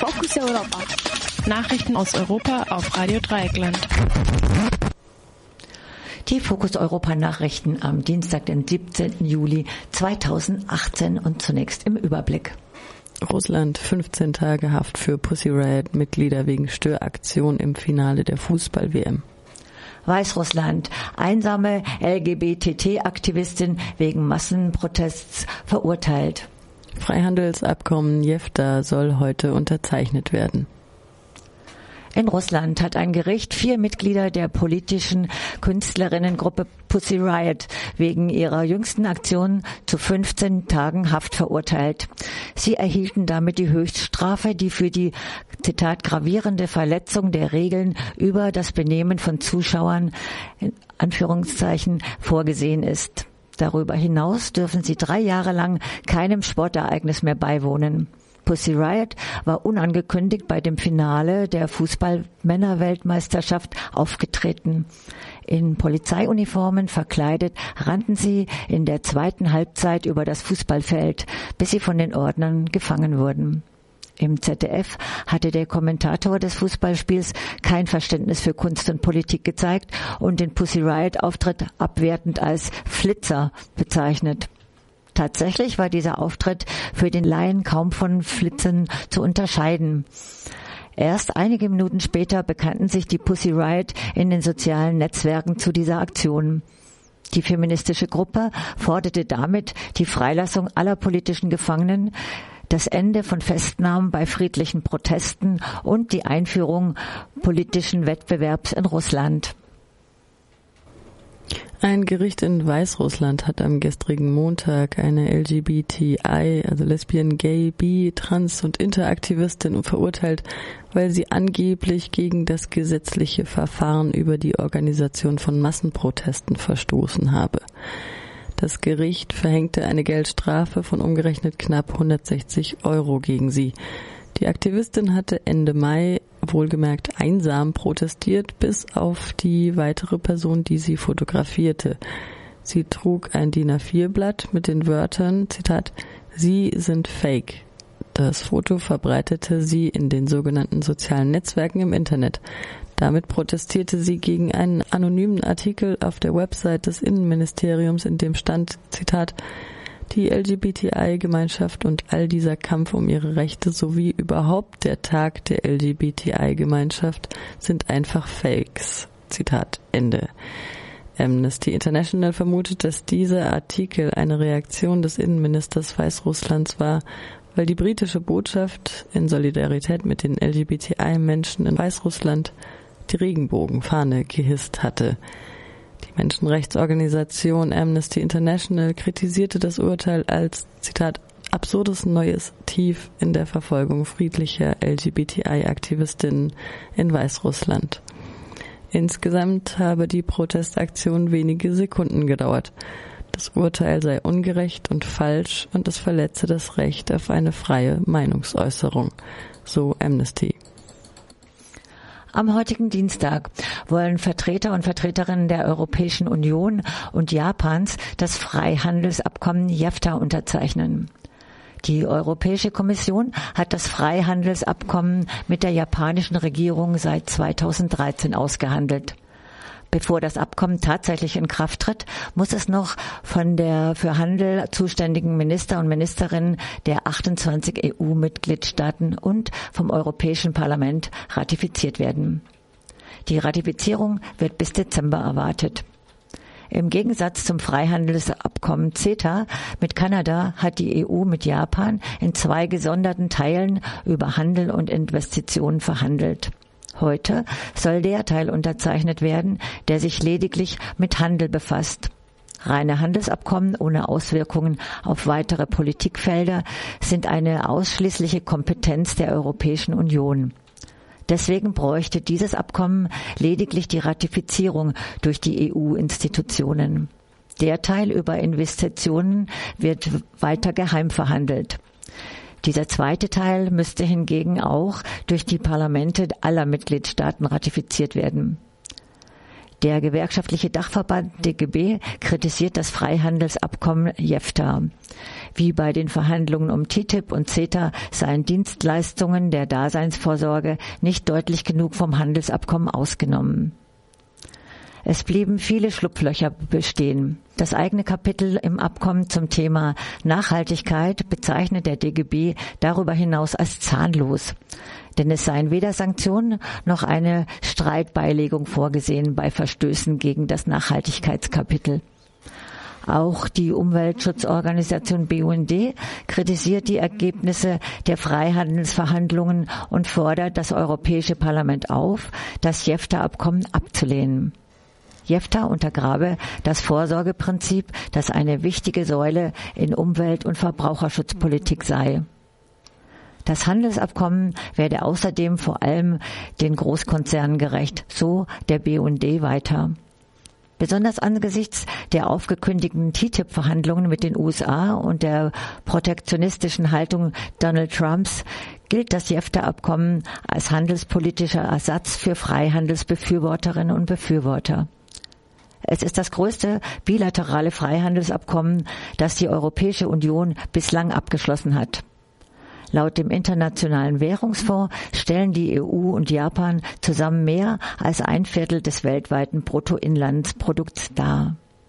Fokus Europa. Nachrichten aus Europa auf Radio Dreieckland. Die Fokus Europa Nachrichten am Dienstag, den 17. Juli 2018 und zunächst im Überblick. Russland 15 Tage Haft für Pussy Riot-Mitglieder wegen Störaktion im Finale der Fußball-WM. Weißrussland, einsame LGBT-Aktivistin wegen Massenprotests verurteilt. Freihandelsabkommen JEFTA soll heute unterzeichnet werden. In Russland hat ein Gericht 4 Mitglieder der politischen Künstlerinnengruppe Pussy Riot wegen ihrer jüngsten Aktion zu 15 Tagen Haft verurteilt. Sie erhielten damit die Höchststrafe, die für die, Zitat, gravierende Verletzung der Regeln über das Benehmen von Zuschauern, in Anführungszeichen, vorgesehen ist. Darüber hinaus dürfen sie 3 Jahre lang keinem Sportereignis mehr beiwohnen. Pussy Riot war unangekündigt bei dem Finale der Fußball-Männer-Weltmeisterschaft aufgetreten. In Polizeiuniformen verkleidet rannten sie in der zweiten Halbzeit über das Fußballfeld, bis sie von den Ordnern gefangen wurden. Im ZDF hatte der Kommentator des Fußballspiels kein Verständnis für Kunst und Politik gezeigt und den Pussy Riot-Auftritt abwertend als Flitzer bezeichnet. Tatsächlich war dieser Auftritt für den Laien kaum von Flitzen zu unterscheiden. Erst einige Minuten später bekannten sich die Pussy Riot in den sozialen Netzwerken zu dieser Aktion. Die feministische Gruppe forderte damit die Freilassung aller politischen Gefangenen, das Ende von Festnahmen bei friedlichen Protesten und die Einführung politischen Wettbewerbs in Russland. Ein Gericht in Weißrussland hat am gestrigen Montag eine LGBTI, also Lesbian, Gay, Bi, Trans- und Interaktivistin verurteilt, weil sie angeblich gegen das gesetzliche Verfahren über die Organisation von Massenprotesten verstoßen habe. Das Gericht verhängte eine Geldstrafe von umgerechnet knapp 160 € gegen sie. Die Aktivistin hatte Ende Mai wohlgemerkt einsam protestiert, bis auf die weitere Person, die sie fotografierte. Sie trug ein DIN A4-Blatt mit den Wörtern, Zitat, "Sie sind fake". Das Foto verbreitete sie in den sogenannten sozialen Netzwerken im Internet. Damit protestierte sie gegen einen anonymen Artikel auf der Website des Innenministeriums, in dem stand, Zitat, "Die LGBTI-Gemeinschaft und all dieser Kampf um ihre Rechte sowie überhaupt der Tag der LGBTI-Gemeinschaft sind einfach Fakes." Zitat Ende. Amnesty International vermutet, dass dieser Artikel eine Reaktion des Innenministers Weißrusslands war, weil die britische Botschaft in Solidarität mit den LGBTI-Menschen in Weißrussland die Regenbogenfahne gehisst hatte. Die Menschenrechtsorganisation Amnesty International kritisierte das Urteil als, Zitat, absurdes neues Tief in der Verfolgung friedlicher LGBTI-Aktivistinnen in Weißrussland. Insgesamt habe die Protestaktion wenige Sekunden gedauert. Das Urteil sei ungerecht und falsch und es verletze das Recht auf eine freie Meinungsäußerung, so Amnesty. Am heutigen Dienstag wollen Vertreter und Vertreterinnen der Europäischen Union und Japans das Freihandelsabkommen JEFTA unterzeichnen. Die Europäische Kommission hat das Freihandelsabkommen mit der japanischen Regierung seit 2013 ausgehandelt. Bevor das Abkommen tatsächlich in Kraft tritt, muss es noch von der für Handel zuständigen Minister und Ministerinnen der 28 EU-Mitgliedstaaten und vom Europäischen Parlament ratifiziert werden. Die Ratifizierung wird bis Dezember erwartet. Im Gegensatz zum Freihandelsabkommen CETA mit Kanada hat die EU mit Japan in 2 gesonderten Teilen über Handel und Investitionen verhandelt. Heute soll der Teil unterzeichnet werden, der sich lediglich mit Handel befasst. Reine Handelsabkommen ohne Auswirkungen auf weitere Politikfelder sind eine ausschließliche Kompetenz der Europäischen Union. Deswegen bräuchte dieses Abkommen lediglich die Ratifizierung durch die EU-Institutionen. Der Teil über Investitionen wird weiter geheim verhandelt. Dieser zweite Teil müsste hingegen auch durch die Parlamente aller Mitgliedstaaten ratifiziert werden. Der gewerkschaftliche Dachverband DGB kritisiert das Freihandelsabkommen JEFTA. Wie bei den Verhandlungen um TTIP und CETA seien Dienstleistungen der Daseinsvorsorge nicht deutlich genug vom Handelsabkommen ausgenommen. Es blieben viele Schlupflöcher bestehen. Das eigene Kapitel im Abkommen zum Thema Nachhaltigkeit bezeichnet der DGB darüber hinaus als zahnlos. Denn es seien weder Sanktionen noch eine Streitbeilegung vorgesehen bei Verstößen gegen das Nachhaltigkeitskapitel. Auch die Umweltschutzorganisation BUND kritisiert die Ergebnisse der Freihandelsverhandlungen und fordert das Europäische Parlament auf, das JEFTA-Abkommen abzulehnen. JEFTA untergrabe das Vorsorgeprinzip, das eine wichtige Säule in Umwelt- und Verbraucherschutzpolitik sei. Das Handelsabkommen werde außerdem vor allem den Großkonzernen gerecht, so der BUND weiter. Besonders angesichts der aufgekündigten TTIP-Verhandlungen mit den USA und der protektionistischen Haltung Donald Trumps gilt das JEFTA-Abkommen als handelspolitischer Ersatz für Freihandelsbefürworterinnen und Befürworter. Es ist das größte bilaterale Freihandelsabkommen, das die Europäische Union bislang abgeschlossen hat. Laut dem Internationalen Währungsfonds stellen die EU und Japan zusammen mehr als 1/4 des weltweiten Bruttoinlandsprodukts dar.